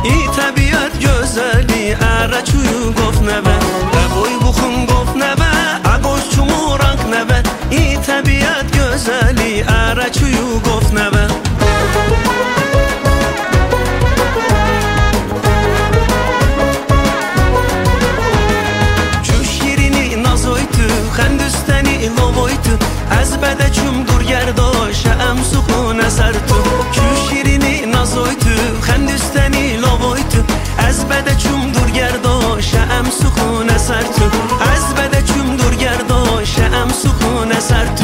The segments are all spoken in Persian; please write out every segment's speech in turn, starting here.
ای طبیعت گözeli ارچوی گفت نبه دبوی بخون گفت نبه اگوش چمو رنگ نبه ای طبیعت گözeli ارچوی گفت نبه خندستنی لوویتو از بده چوم دور گرداشه ام سخونه سر تو چو شیرینی نازویتو خندستنی لوویتو از بده چوم دور گرداشه ام سخونه سر تو از بده چوم دور گرداشه ام سخونه سر تو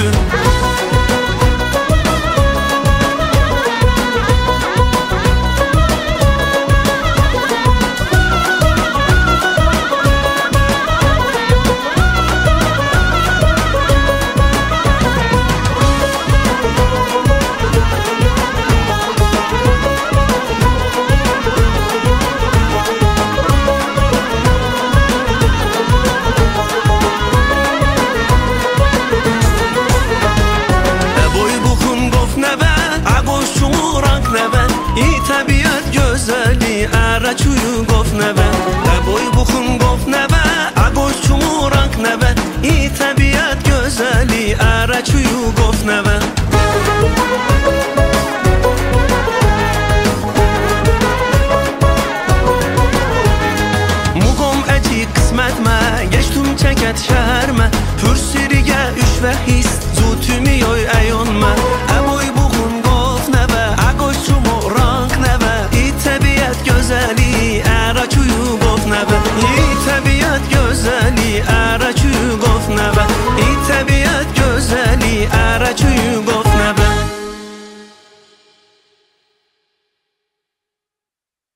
ای طبیعت گözeli ارچوی گفت نبه